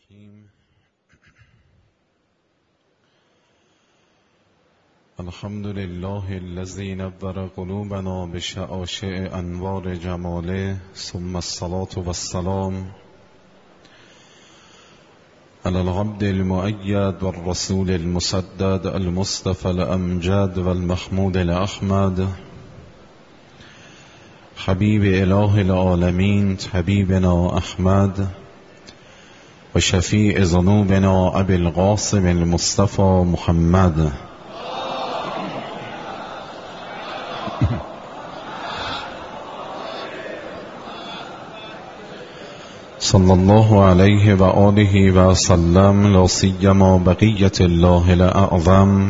الرحیم. الحمد لله الذي نور قلوبنا بشعاشع انوار جماله، ثم الصلاة والسلام على العبد المؤيد والرسول المسدد المصطفى الأمجد والمحمود الأحمد، حبيب إله العالمين حبيبنا أحمد وشفيع ذنوبنا أبي القاسم المصطفى محمد. صلى الله عليه وآله وسلم، لا سيما بقية الله الأعظم،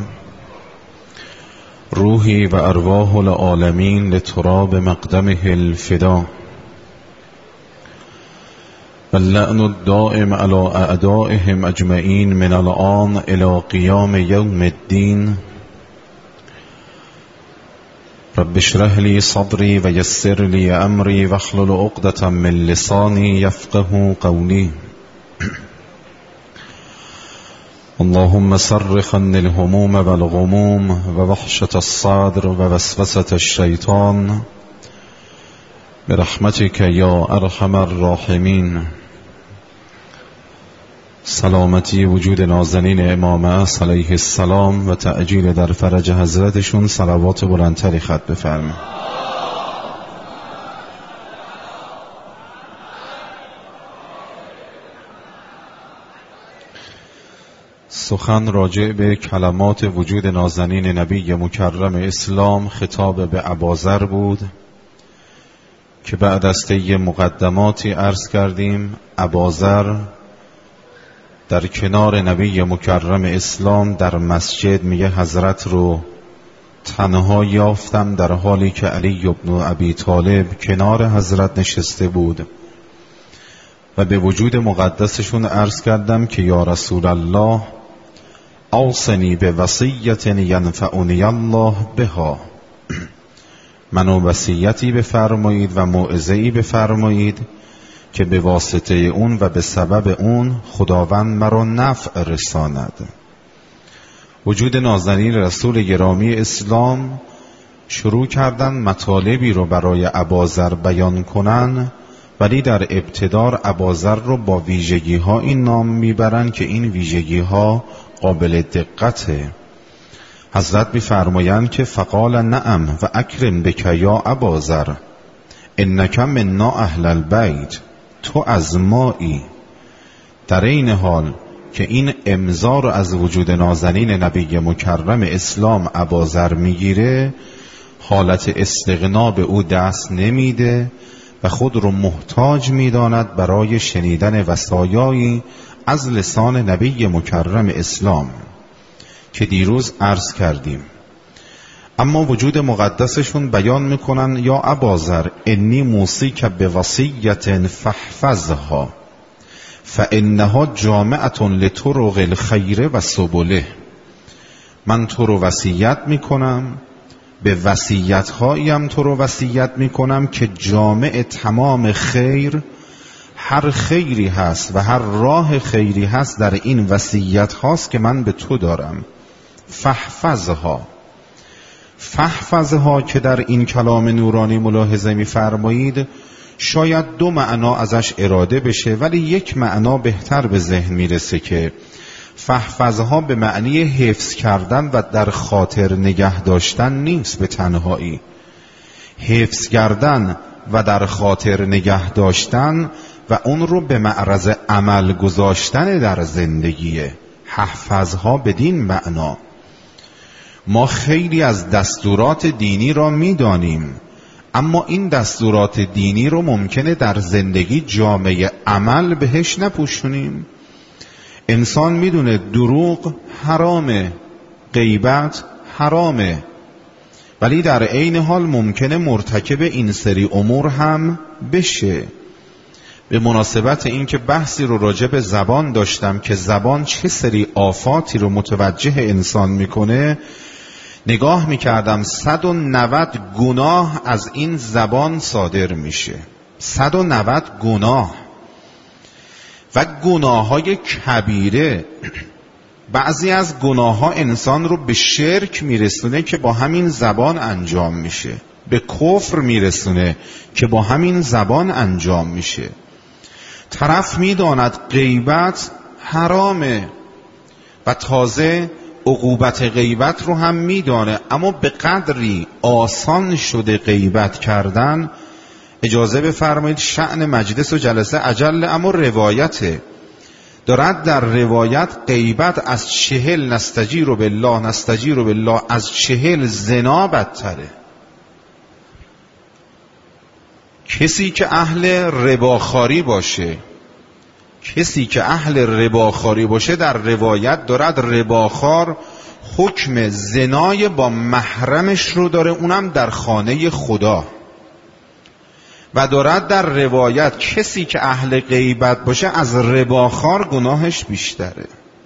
روحي وأرواح العالمين لتراب مقدمه الفدا، واللعن الدائم على أعدائهم أجمعين من الآن إلى قيام يوم الدين. رب اشرح لي صدري ويسر لي أمري واحلل عقدة من لساني يفقه قولي. اللهم صرف عني الهموم والغموم ووحشة الصدر ووسوسة الشيطان برحمتك يا أرحم الراحمين. سلامتی وجود نازنین امام است علیه السلام و تعجیل در فرج حضرتشون صلوات بلندتری ختم بفرمایید. سخن راجع به کلمات وجود نازنین نبی مکرم اسلام خطاب به اباذر بود که بعد از طی مقدماتی عرض کردیم اباذر در کنار نبی مکرم اسلام در مسجد میگه حضرت رو تنها یافتم در حالی که علی ابن ابی طالب کنار حضرت نشسته بود و به وجود مقدسشون عرض کردم که یا رسول الله اوصنی به وصیت ینفعنی الله بها، منو وصیتی بفرمایید و موعظه‌ای بفرمایید که به واسطه اون و به سبب اون خداوند مرا نفع رساند. وجود نازنین رسول گرامی اسلام شروع کردن مطالبی رو برای اباذر بیان کنن، ولی در ابتدار اباذر رو با ویژگی ها این نام میبرن که این ویژگی ها قابل دقته. حضرت میفرمایند که فقال نعم و اکرم بک یا اباذر انک منا اهل البیت، تو از مایی. در این حال که این امضا رو از وجود نازنین نبی مکرم اسلام اباذر میگیره، حالت استغنا به او دست نمیده و خود رو محتاج میداند برای شنیدن وصایایی از لسان نبی مکرم اسلام که دیروز عرض کردیم. اما وجود مقدسشون بیان میکنن یا اباذر انی موصیک بوصیت فاحفظها فانها جامعة لطرق الخیر و سبله، من تو رو وصیت میکنم، به وصیت‌هایم تو رو وصیت میکنم که جامع تمام خیر، هر خیری هست و هر راه خیری هست در این وصیت هاست که من به تو دارم. فاحفظها که در این کلام نورانی ملاحظه می‌فرمایید شاید دو معنا ازش اراده بشه، ولی یک معنا بهتر به ذهن میرسه که فاحفظها به معنی حفظ کردن و در خاطر نگه داشتن نیست به تنهایی. حفظ کردن و در خاطر نگه داشتن و اون رو به معرض عمل گذاشتن در زندگیه. حفظها بدین معنا. ما خیلی از دستورات دینی را میدانیم، اما این دستورات دینی رو ممکنه در زندگی جامعه عمل بهش نپوشونیم. انسان میدونه دروغ حرامه، غیبت حرامه، ولی در عین حال ممکنه مرتکب این سری امور هم بشه. به مناسبت این که بحثی رو راجع به زبان داشتم که زبان چه سری آفاتی رو متوجه انسان میکنه، نگاه میکردم 190 گناه از این زبان صادر میشه. 190 گناه. و گناههای کبیره. بعضی از گناه ها انسان رو به شرک میرسونه که با همین زبان انجام میشه، به کفر میرسونه که با همین زبان انجام میشه. طرف میداند غیبت حرامه و تازه عقوبت غیبت رو هم میدانه، اما به قدری آسان شده غیبت کردن. اجازه بفرمایید شأن مجلس و جلسه عجل، اما روایته دارد در روایت غیبت از 40 نستجیر بالله از 40 زنا بدتره. کسی که اهل رباخواری باشه، در روایت دارد رباخوار حکم زنای با محرمش رو داره، اونم در خانه خدا. و دارد در روایت کسی که اهل غیبت باشه از رباخوار گناهش بیشتره.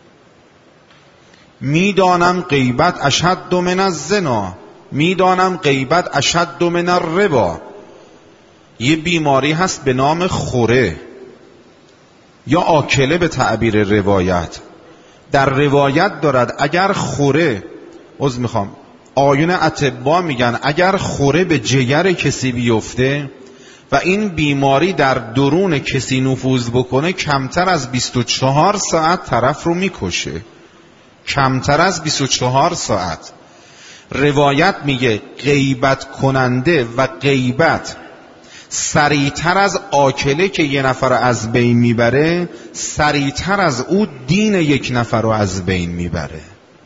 میدانم غیبت اشد من الزنا، میدانم غیبت اشد من الربا. یه بیماری هست به نام خوره یا آکله به تعبیر روایت. در روایت دارد اگر خوره، آیون اطبا میگن اگر خوره به جگر کسی بیفته و این بیماری در درون کسی نفوذ بکنه، کمتر از 24 ساعت طرف رو میکشه. کمتر از 24 ساعت. روایت میگه غیبت کننده و غیبت سریعتر از آکله که یه نفر رو از بین میبره، سریعتر از او دین یک نفر رو از بین میبره.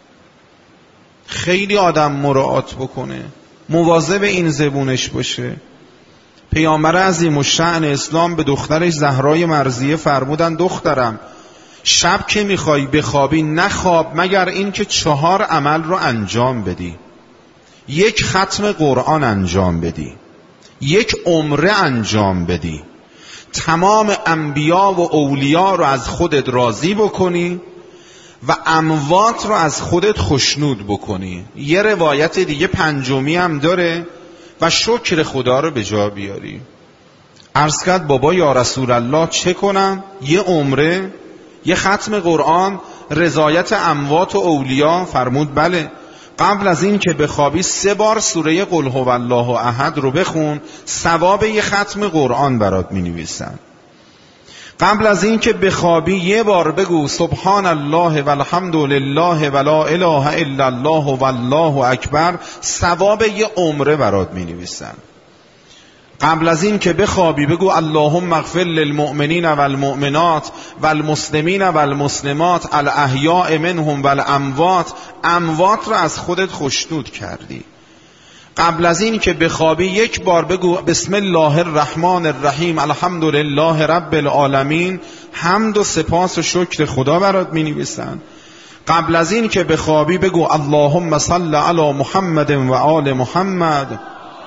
خیلی آدم مراعات بکنه، مواظب این زبونش باشه. پیامبر عظیم الشأن اسلام به دخترش زهرای مرضیه فرمودن دخترم شب که میخوای بخوابی نخواب مگر این که 4 عمل رو انجام بدی. 1 ختم قرآن انجام بدی، 1 عمره انجام بدی، تمام انبیا و اولیا رو از خودت راضی بکنی و اموات رو از خودت خشنود بکنی. یه روایت دیگه 5می هم داره و شکر خدا رو به جا بیاری. عرض کرد بابا یا رسول الله چه کنم؟ 1 عمره، 1 ختم قرآن، رضایت اموات و اولیا؟ فرمود بله. قبل از این که بخوابی 3 بار سوره قل هو الله احد رو بخون، ثواب 1 ختم قرآن برات می نویسن. قبل از این که بخوابی 1 بار بگو سبحان الله والحمد لله ولا اله الا الله والله اکبر، ثواب 1 عمره برات می نویسن. قبل از این که بخوابی بگو اللهم اغفر للمؤمنین والمؤمنات والمسلمین والمسلمات الاحیاء منهم والاموات. اموات را از خودت خشنود کردی. قبل از این که بخوابی 1 بار بگو بسم الله الرحمن الرحیم الحمد لله رب العالمین. حمد و سپاس و شکر خدا برات می نویسن. قبل از این که بخوابی بگو اللهم صل علی محمد و آل محمد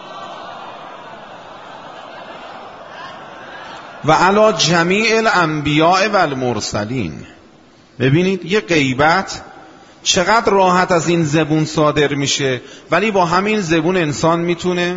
و علی جمیع الانبیاء والمرسلین. ببینید یه غیبت چقدر راحت از این زبون صادر میشه، ولی با همین زبون انسان میتونه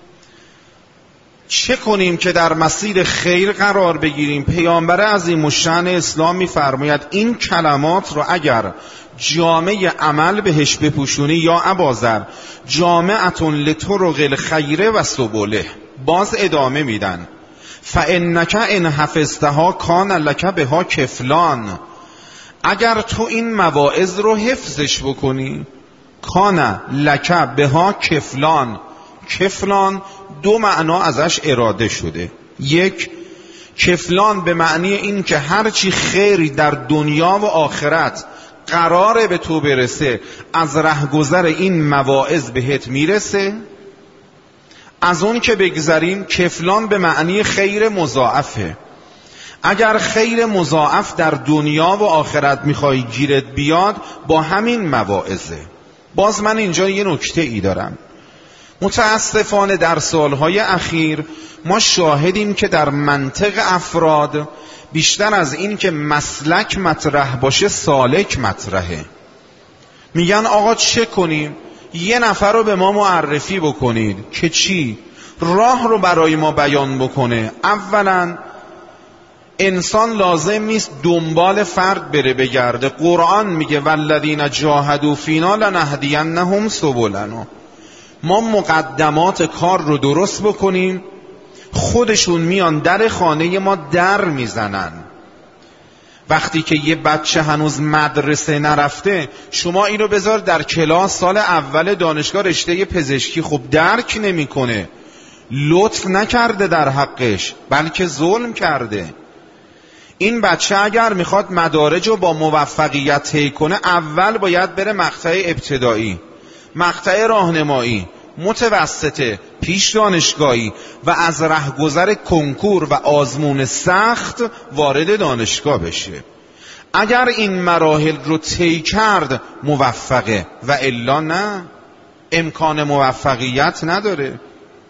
چه کنیم که در مسیر خیر قرار بگیریم. پیامبر عظیم الشأن اسلام میفرماید این کلمات رو اگر جامعه عمل بهش بپوشونی یا ابازر جامعتون لطرق الخیر و سبله. باز ادامه میدن فانک ان حفظتها کان لک بها کفلان. اگر تو این مواعظ رو حفظش بکنی کان لک بها کفلان. کفلان 2 معنا ازش اراده شده. 1 کفلان به معنی این که هرچی خیری در دنیا و آخرت قراره به تو برسه از رهگذر این مواعظ بهت میرسه. از اون که بگذریم کفلان به معنی خیر مضاعفه. اگر خیر مضاعف در دنیا و آخرت میخوای گیرت بیاد با همین مواعظه. باز من اینجا یه نکته ای دارم. متاسفانه در سالهای اخیر ما شاهدیم که در منطق افراد بیشتر از این که مسلک مطرح باشه سالک مطرحه. میگن آقا چه کنیم؟ 1 نفر رو به ما معرفی بکنید که چی؟ راه رو برای ما بیان بکنه. اولا انسان لازم نیست دنبال فرد بره بگرده. قرآن میگه والذین جاهدوا فینا لنهدینهم سبلنا. ما مقدمات کار رو درست بکنیم، خودشون میان در خانه ما در میزنن. وقتی که یه بچه هنوز مدرسه نرفته، شما اینو بذار در کلاس سال اول دانشگاه رشته پزشکی، خب درک نمیکنه، لطف نکرده در حقش بلکه ظلم کرده. این بچه اگر میخواد مدارج رو با موفقیت طی کنه، اول باید بره مقطع ابتدایی، مقطع راهنمایی، متوسطه، پیش دانشگاهی و از رهگذر کنکور و آزمون سخت وارد دانشگاه بشه. اگر این مراحل رو طی کرد موفقه و الا نه، امکان موفقیت نداره.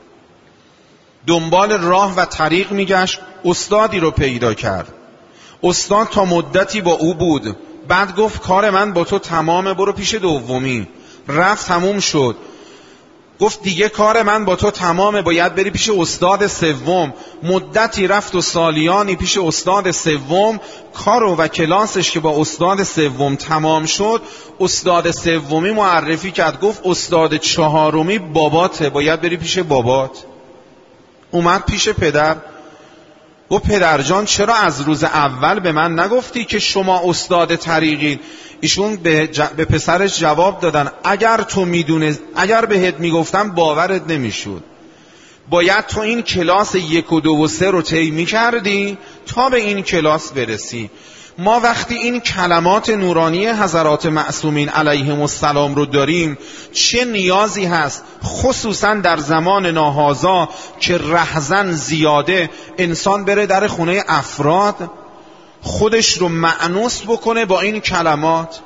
دنبال راه و طریق میگشت، استادی رو پیدا کرد. استاد تا مدتی با او بود، بعد گفت کار من با تو تمامه، برو پیش دومی. رفت تموم شد. گفت دیگه کار من با تو تمامه، باید بری پیش استاد سوم. مدتی رفت و سالیانی پیش استاد سوم. کار و کلاسش که با استاد سوم تمام شد، استاد سومی معرفی کرد، گفت استاد چهارمی باباته، باید بری پیش بابات. اومد پیش پدر، گفت پدر جان چرا از روز اول به من نگفتی که شما استاد طریقین؟ ایشون به پسرش جواب دادن اگر تو میدونه، اگر بهت میگفتم باورت نمیشد. باید تو این کلاس 1 و 2 و 3 رو طی میکردی تا به این کلاس برسی. ما وقتی این کلمات نورانی حضرات معصومین علیهم السلام رو داریم، چه نیازی هست خصوصا در زمان ناهازا که رهزن زیاده، انسان بره در خونه افراد خودش رو مأنوس بکنه با این کلمات.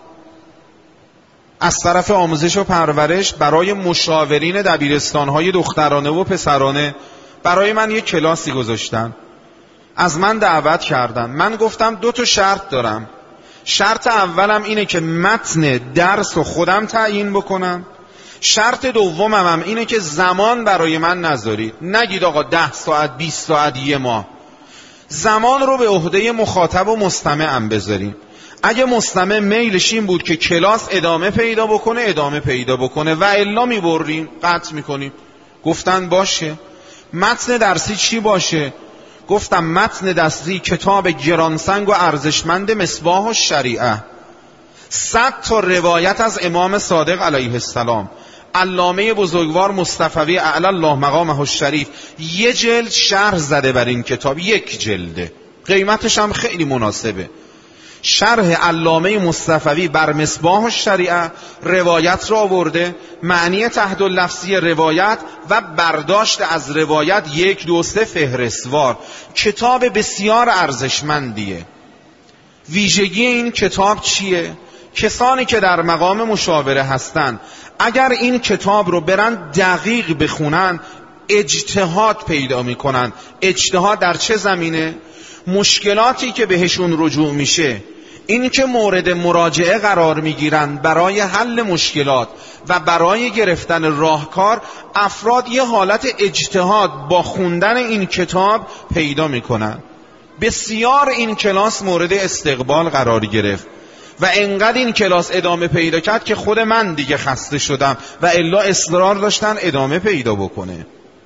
از طرف آموزش و پرورش برای مشاورین دبیرستان‌های دخترانه و پسرانه برای من یک کلاسی گذاشتن، از من دعوت کردن. من گفتم 2 تا شرط دارم. شرط اولم اینه که متن درس رو خودم تعیین بکنم. شرط دومم اینه که زمان برای من نذارید. نگید آقا 10 ساعت 20 ساعت 1 ماه. زمان رو به عهده مخاطب و مستمعم بذاریم. اگه مستمع میلش این بود که کلاس ادامه پیدا بکنه و الا میبریم، قطع میکنیم. گفتن باشه. متن درسی چی باشه؟ گفتم متن درسی کتاب گرانسنگ و ارزشمند مصباح الشریعه، 100 تا روایت از امام صادق علیه السلام، علامه بزرگوار مصطفوی اعلی الله مقامه الشریف 1 جلد شرح زده بر این کتاب، 1 جلده، قیمتش هم خیلی مناسبه. شرح علامه مصطفوی بر مصباح الشریعه روایت را آورده، معنی تحت اللفظی روایت و برداشت از روایت 1 2 3 فهرستوار. کتاب بسیار ارزشمندیه. ویژگی این کتاب چیه؟ کسانی که در مقام مشاوره هستن اگر این کتاب رو برن دقیق بخونن، اجتهاد پیدا میکنن. اجتهاد در چه زمینه؟ مشکلاتی که بهشون رجوع میشه، این که مورد مراجعه قرار میگیرن برای حل مشکلات و برای گرفتن راهکار، افراد یه حالت اجتهاد با خوندن این کتاب پیدا میکنن. بسیار این کلاس مورد استقبال قرار گرفت و انقدر این کلاس ادامه پیدا کرد که خود من دیگه خسته شدم و الا اصرار داشتن ادامه پیدا بکنه.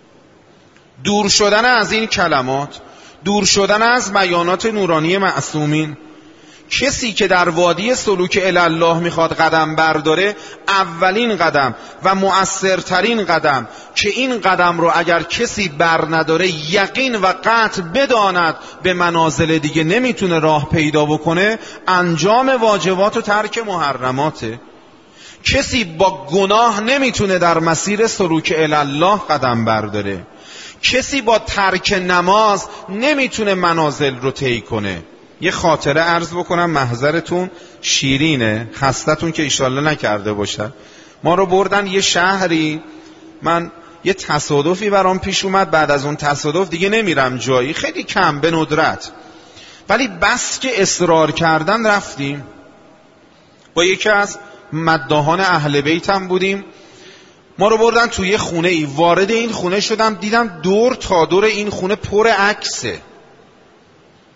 دور شدن از این کلمات، دور شدن از بیانات نورانی معصومین. کسی که در وادی سلوک الی الله میخواد قدم برداره، اولین قدم و مؤثرترین قدم که این قدم رو اگر کسی بر نداره، یقین و قطع بداند به منازل دیگه نمیتونه راه پیدا بکنه، انجام واجبات و ترک محرماته. کسی با گناه نمیتونه در مسیر سلوک الی الله قدم برداره. کسی با ترک نماز نمیتونه منازل رو طی کنه. یه خاطره عرض بکنم، محضرتون شیرینه، خستتون که ایشالله نکرده باشد. ما رو بردن یه شهری، من یه تصادفی برام پیش اومد، بعد از اون تصادف دیگه نمیرم جایی، خیلی کم به ندرت، ولی بس که اصرار کردن رفتیم. با یکی از مداحان اهل بیتم بودیم، ما رو بردن توی یه خونه ای. وارد این خونه شدم، دیدم دور تا دور این خونه پر عکسه.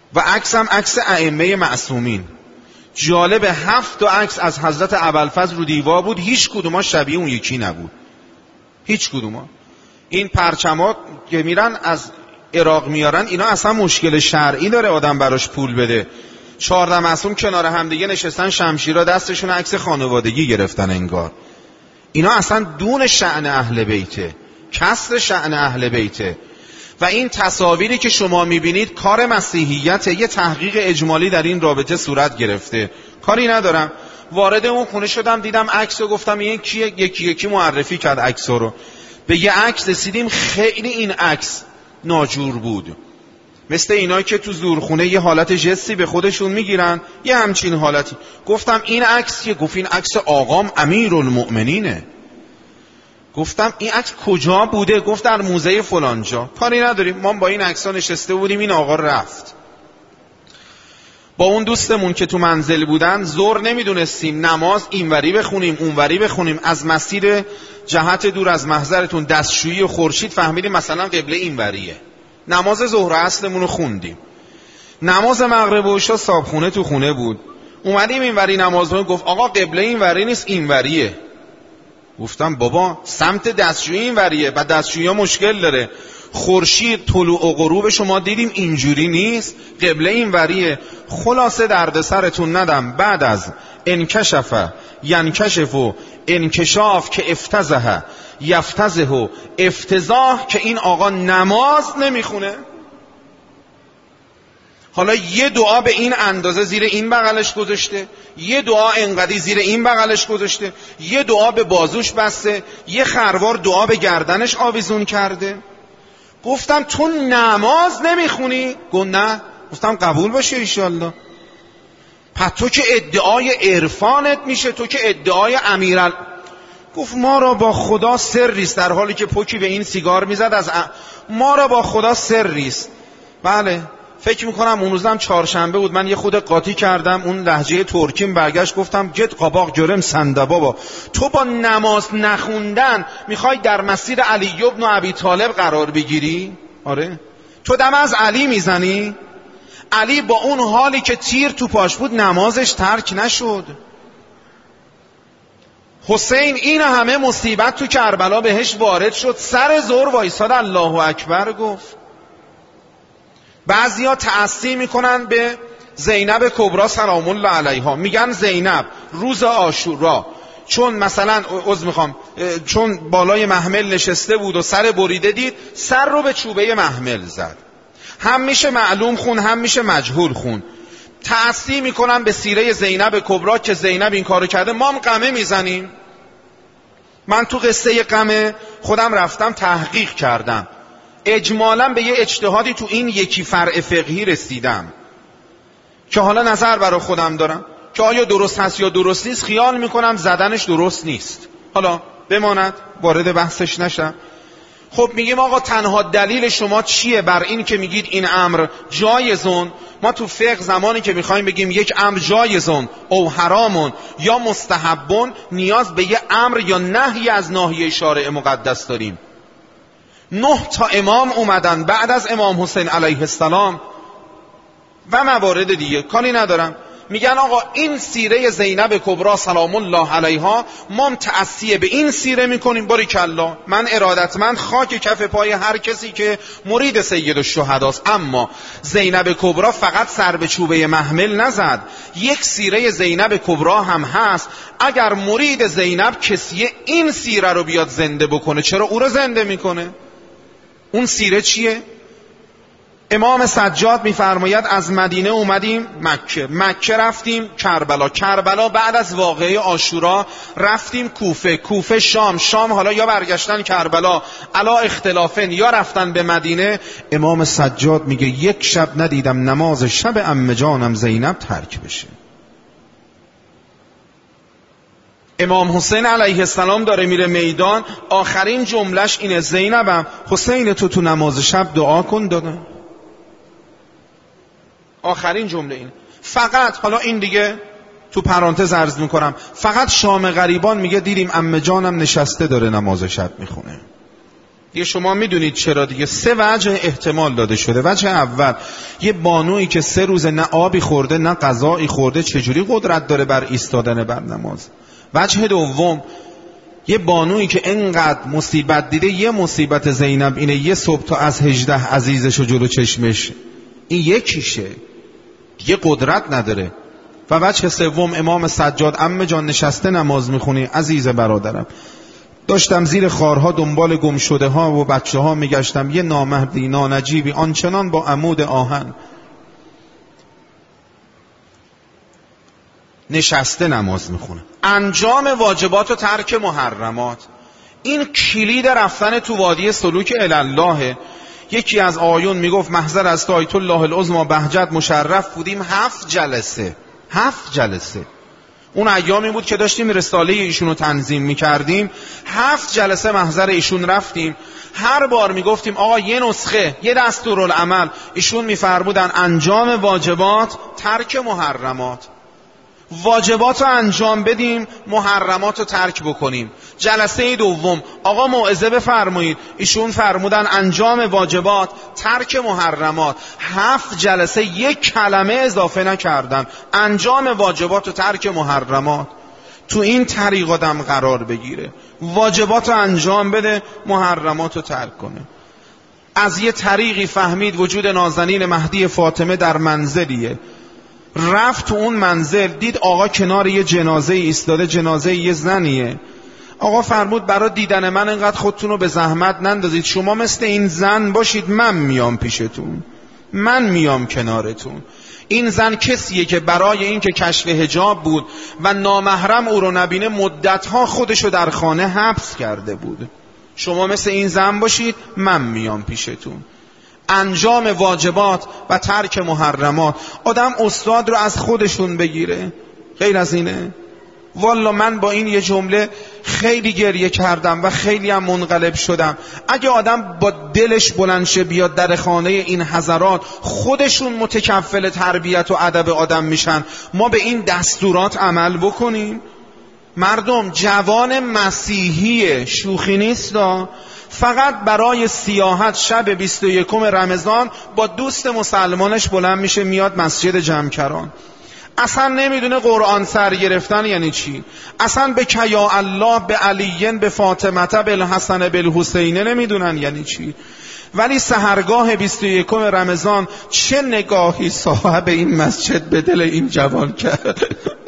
و عکس هم عکس ائمه معصومین. جالب 7 تا عکس از حضرت ابوالفضل رو دیوار بود، هیچ کدوما شبیه اون یکی نبود، هیچ کدوما. این پرچمات که میرن از عراق میارن، اینا اصلا مشکل شرعی داره آدم براش پول بده. 14 معصوم کنار هم دیگه نشستن، شمشیرا دستشون، عکس خانوادگی گرفتن انگار. اینا اصلا دون شأن اهل بیته، کسر شأن اهل بیته. و این تصاویری که شما میبینید کار مسیحیت، یه تحقیق اجمالی در این رابطه صورت گرفته. کاری ندارم، وارد اون خونه شدم دیدم عکس رو، گفتم این کیه؟ یکی معرفی کرد عکس رو. به یه عکس رسیدیم خیلی این عکس ناجور بود، مثل اینا که تو زورخونه یه حالت جستی به خودشون میگیرن، یه همچین حالتی. گفتم این عکس چیه؟ گفت این عکس آقام امیرالمؤمنینه. گفتم این عکس کجا بوده؟ گفت در موزه فلانجا. کاری نداریم، ما با این عکس‌ها نشسته بودیم، این آقا رفت. با اون دوستمون که تو منزل بودن ظهر نمیدونستیم نماز اینوری بخونیم اونوری بخونیم، از مسیر جهت دور از محضرتون دستشویی و خورشید فهمیدیم مثلا قبله اینوریه. نماز ظهر اصلمون رو خوندیم. نماز مغرب و عشا صابخونه تو خونه بود. اومدیم اینوری نماز رو، گفت آقا قبله اینوری نیست اینوریه. گفتم بابا سمت دستشویی اینوریه، بعد دستشویی ها مشکل داره. خورشید طلوع و غروب شما دیدیم اینجوری نیست، قبله اینوریه. خلاصه درد سرتون ندم، بعد از انکشف ینکشف و انکشاف که افتضح یفتضح و افتضاح، که این آقا نماز نمیخونه. حالا یه دعا به این اندازه زیر این بغلش گذاشته، یه دعا انقدی زیر این بغلش گذاشته، یه دعا به بازوش بسته، یه خروار دعا به گردنش آویزون کرده. گفتم تو نماز نمیخونی؟ گفت نه. گفتم قبول باشه ایشالله. پس تو که ادعای عرفانت میشه، تو که ادعای امیرال. گفت ما را با خدا سریست، در حالی که پوکی به این سیگار میزد از ما را با خدا سریست. بله فکر میکنم اون روزم چهارشنبه بود، من یه خود قاطی کردم، اون لهجه ترکیم برگشت، گفتم گت قاباق جرم سنده بابا، تو با نماز نخوندن میخوای در مسیر علی ابن ابی طالب قرار بگیری؟ آره تو دم از علی میزنی؟ علی با اون حالی که تیر تو پاش بود نمازش ترک نشد. حسین این همه مصیبت تو کربلا بهش وارد شد، سر ظهر وایساد الله اکبر گفت. بعضیا تعصی میکنن به زینب کبرا سلام الله علیها، میگن زینب روز عاشورا چون مثلا چون بالای محمل نشسته بود و سر بریده دید، سر رو به چوبه محمل زد. هم میشه معلوم خون، هم میشه مجهول خون. تعصی میکنن به سیره زینب کبرا که زینب این کارو کرده، ما هم قمه میزنیم. من تو قصه قمه خودم رفتم تحقیق کردم، اجمالاً به یه اجتهادی تو این یکی فرع فقهی رسیدم که حالا نظر برای خودم دارم که آیا درست هست یا درست نیست. خیال میکنم زدنش درست نیست، حالا بماند، وارد بحثش نشم. خب میگیم آقا تنها دلیل شما چیه بر این که میگید این امر جایزون؟ ما تو فقه زمانی که میخوایم بگیم یک امر جایزون او حرامون یا مستحبون، نیاز به یه امر یا نهی از ناحیه شارع مقدس داریم. 9 تا امام اومدن بعد از امام حسین علیه السلام و موارد دیگه، کاری ندارم. میگن آقا این سیره زینب کبرا سلام الله علیها ما متأسی به این سیره میکنیم. باریکالله، من ارادتمند خاک کف پای هر کسی که مرید سید الشهداست. اما زینب کبرا فقط سر به چوبه محمل نزد، یک سیره زینب کبرا هم هست. اگر مرید زینب کسیه این سیره رو بیاد زنده بکنه، چرا او رو زنده میکنه؟ اون سیره چیه؟ امام سجاد میفرماید از مدینه اومدیم مکه رفتیم کربلا بعد از واقعه عاشورا رفتیم کوفه شام حالا یا برگشتن کربلا علا اختلافن یا رفتن به مدینه. امام سجاد میگه یک شب ندیدم نماز شب عمه جانم زینب ترک بشه. امام حسین علیه السلام داره میره میدان، آخرین جملش اینه زینبم حسین تو نماز شب دعا کن دادم. آخرین جمله این. فقط حالا این دیگه تو پرانتز عرض میکنم، فقط شام غریبان میگه دیدیم عمه جانم نشسته داره نماز شب میخونه. دیگه شما میدونید چرا دیگه. 3 وجه احتمال داده شده. وجه اول، یه بانویی که 3 روز نه آبی خورده نه غذایی خورده چجوری قدرت داره بر ایستادن بر نماز؟ وجه دوم، یه بانویی که انقدر مصیبت دیده، یه مصیبت زینب اینه یه صبح تا از 18 عزیزشو جلو چشمش، این یکیشه، یه قدرت نداره. و وجه سوم، امام سجاد، عمه جان نشسته نماز میخونی عزیز برادرم، داشتم زیر خارها دنبال گم شده ها و بچه ها میگشتم، یه نامردی نانجیبی آنچنان با عمود آهن نشسته نماز میخونه. انجام واجبات و ترک محرمات، این کلید رفتن تو وادی سلوک الله. یکی از آیون میگفت محضر از آیت الله العظمی بهجت مشرف بودیم 7 جلسه. اون ایامی بود که داشتیم رساله ایشونو تنظیم میکردیم، 7 جلسه محضر ایشون رفتیم. هر بار میگفتیم آقا یه نسخه، یه دستورالعمل. ایشون میفرمودن انجام واجبات، ترک محرمات. واجبات رو انجام بدیم، محرمات رو ترک بکنیم. جلسه دوم آقا موعظه بفرمایید، ایشون فرمودن انجام واجبات، ترک محرمات. 7 جلسه 1 کلمه اضافه نکردن، انجام واجبات و ترک محرمات. تو این طریق آدم قرار بگیره، واجبات رو انجام بده، محرمات رو ترک کنه. از یه طریقی فهمید وجود نازنین مهدی فاطمه در منزلیه، رفت تو اون منزل، دید آقا کنار یه جنازه ایستاده، جنازه یه زنیه. آقا فرمود برای دیدن من اینقدر خودتون رو به زحمت نندازید، شما مثل این زن باشید، من میام پیشتون، من میام کنارتون. این زن کسیه که برای این که کشف حجاب بود و نامحرم او رو نبینه مدتها خودشو در خانه حبس کرده بود. شما مثل این زن باشید، من میام پیشتون. انجام واجبات و ترک محرمات. آدم استاد رو از خودشون بگیره، غیر از اینه. والا من با این یه جمله خیلی گریه کردم و خیلی هم منقلب شدم. اگه آدم با دلش بلند شه بیاد در خانه این حضرات، خودشون متکفل تربیت و ادب آدم میشن، ما به این دستورات عمل بکنیم. مردم، جوان مسیحی شوخی نیست، فقط برای سیاحت شب 21 رمضان با دوست مسلمانش بلند میشه میاد مسجد جمکران. اصلا نمیدونه قرآن سر گرفتن یعنی چی، اصلا به کیا الله، به علیین، به فاطمه، به الحسن، به الحسین نمیدونن یعنی چی. ولی سحرگاه 21 رمضان چه نگاهی صاحب این مسجد به دل این جوان کرد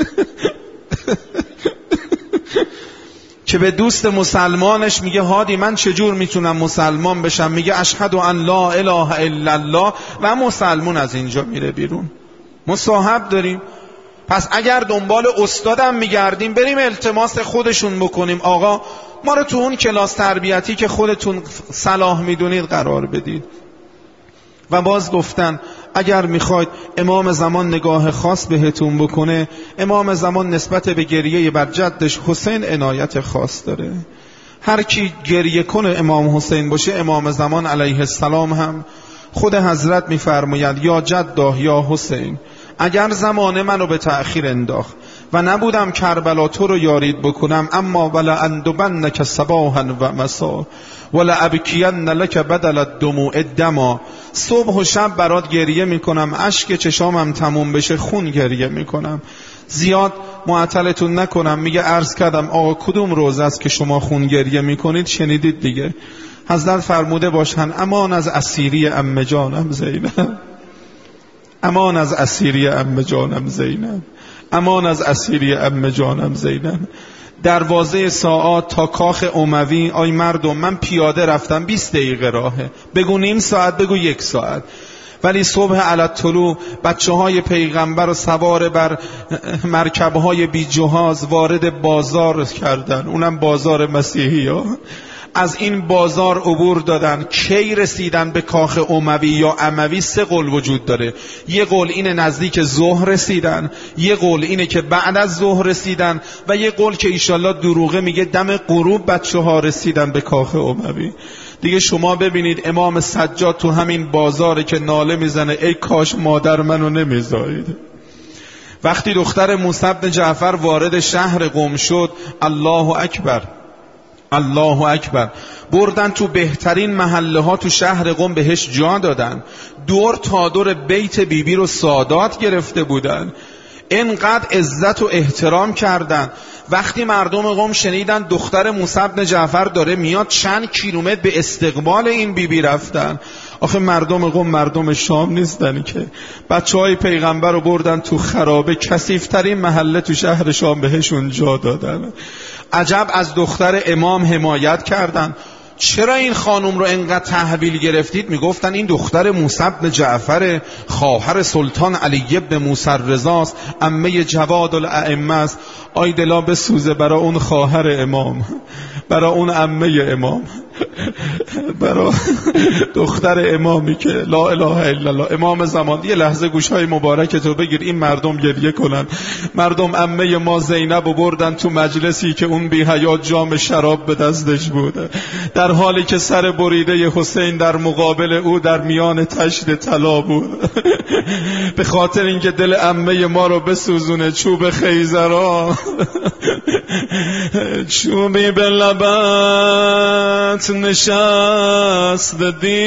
که به دوست مسلمانش میگه هادی من چجور میتونم مسلمان بشم؟ میگه اشهد ان لا اله الا الله و مسلمون از اینجا میره بیرون. مصاحب داریم. پس اگر دنبال استادم میگردیم، بریم التماس خودشون بکنیم، آقا ما رو تو اون کلاس تربیتی که خودتون صلاح میدونید قرار بدید. و باز گفتن اگر میخواید امام زمان نگاه خاص بهتون بکنه، امام زمان نسبت به گریه بر جدش حسین عنایت خاص داره. هر کی گریه کنه امام حسین باشه، امام زمان علیه السلام هم خود حضرت میفرماید یا جده یا حسین، اگر زمان منو به تأخیر انداخت و نبودم کربلا تو رو یارید بکنم، اما ولا اندبنک صباحا و مسا ولا ابکین لک بدل الدموع دما، صبح و شب برات گریه میکنم، اشک چشامم تموم بشه خون گریه میکنم. زیاد معطلتون نکنم، میگه عرض کردم آقا کدوم روزه است که شما خون گریه میکنید؟ شنیدید دیگه. حضرت فرموده باشن امان از اسیری عمه جانم زینب، امان از اسیری عمه جانم زینب، امان از اسیری عمه جانم زینب. دروازه ساعات تا کاخ اموی، آی مردم من پیاده رفتم 20 دقیقه راهه، بگو نیم ساعت، بگو 1 ساعت. ولی صبح علی الطلوع بچه های پیغمبر و سوار بر مرکب های بی جهاز وارد بازار کردن، اونم بازار مسیحی ها. از این بازار عبور دادن، کی رسیدن به کاخ اموی یا اموی؟ 3 قول وجود داره. یه قول اینه نزدیک ظهر رسیدن، یه قول اینه که بعد از ظهر رسیدن، و یه قول که ایشالله دروغه میگه دم غروب بچه ها رسیدن به کاخ اموی. دیگه شما ببینید امام سجاد تو همین بازاره که ناله میزنه ای کاش مادر منو نمیزایید. وقتی دختر موسی بن جعفر وارد شهر قم شد، الله اکبر، الله اکبر، بردن تو بهترین محله ها تو شهر قم بهش جا دادن. دور تا دور بیت بیبی رو سادات گرفته بودن، اینقدر عزت و احترام کردن. وقتی مردم قم شنیدن دختر موسی بن جعفر داره میاد، چند کیلومتر به استقبال این بیبی رفتن. آخه مردم قم مردم شام نیستن که. بچهای پیغمبر رو بردن تو خرابه، کثیف‌ترین محله تو شهر شام بهشون جا دادن. عجب از دختر امام حمایت کردن. چرا این خانم رو انقدر تحویل گرفتید؟ میگفتن این دختر موسی بن جعفر، خواهر سلطان علی بن موسی رضاست، عمه جواد الائمه است. آی دلا بسوزه برا اون خواهر امام، برا اون عمه امام، برا دختر امامی که لا اله الا الله، امام زمان. یه لحظه گوشهای مبارک تو بگیر، این مردم گریه کنن. مردم عمه ما زینب رو بردن تو مجلسی که اون بی حیات جام شراب به دستش بوده، در حالی که سر بریده حسین در مقابل او در میان تشت طلا بود. به خاطر اینکه دل عمه ما رو بسوزونه، چوب خیزرا چوبی به لبت نشست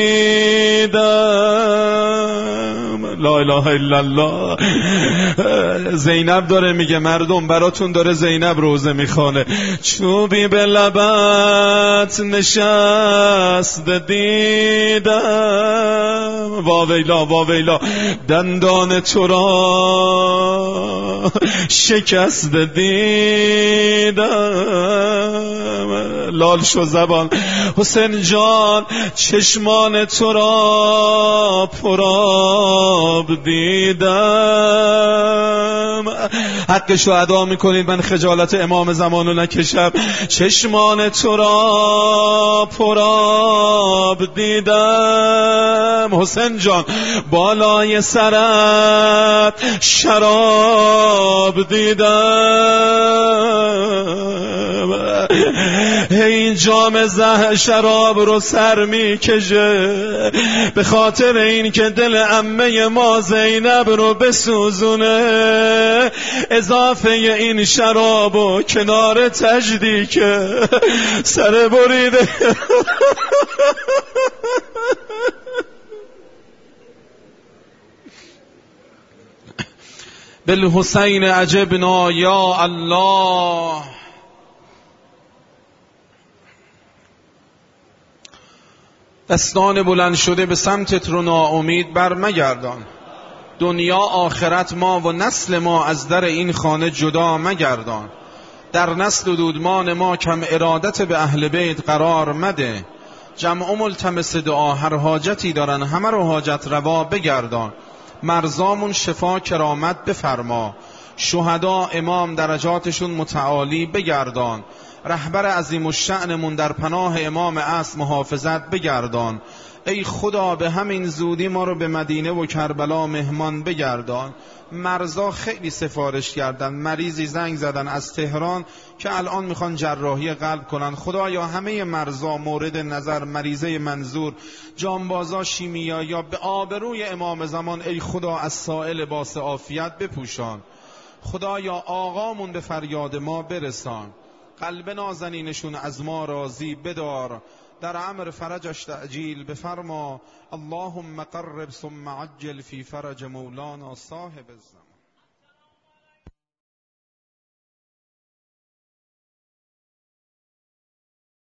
دیدم. لا اله الا الله. زینب داره میگه مردم براتون داره زینب روزه میخوانه. چوبی به لبت نشست دیدم، واویلا واویلا، دندان تو را شکست دیدم. لال شو زبان حسین جان، چشمان تو را پرآب دیدم. حقشو ادا میکنید، من خجالت امام زمانو نکشم. چشمان تو را پرآب دیدم. حسین جان بالای سرت شراب دیدم. این جام زهر شراب رو سر میکشه به خاطر این که دل عمه ما زینب رو بسوزونه. اضافه این شراب و کنار تجدی که سر بریده. بالحسین عجبنا یا الله. دستان بلند شده به سمتت رو ناامید بر مگردان. دنیا آخرت ما و نسل ما از در این خانه جدا مگردان. در نسل و دودمان ما کم ارادت به اهل بیت قرار مده. جمع ملتمس دعا هر حاجتی دارن، همه رو حاجت روا بگردان. مرزامون شفا کرامت بفرما، شهدا امام درجاتشون متعالی بگردان. رهبر عظیم الشأنمون در پناه امام اصل محافظت بگردان. ای خدا به همین زودی ما رو به مدینه و کربلا مهمان بگردان. مرزا خیلی سفارش کردن، مریضی زنگ زدن از تهران که الان میخوان جراحی قلب کنن. خدایا همه مرزا مورد نظر، مریضه منظور، جانبازا، شیمیایا، به آبروی امام زمان ای خدا از سائل لباس عافیت بپوشان. خدایا آقامون به فریاد ما برسان. قلب نازنینشون از ما راضی بدار. در امر فرجش تعجیل بفرما. اللهم قرب ثم عجل فی فرج مولانا صاحب الزمان.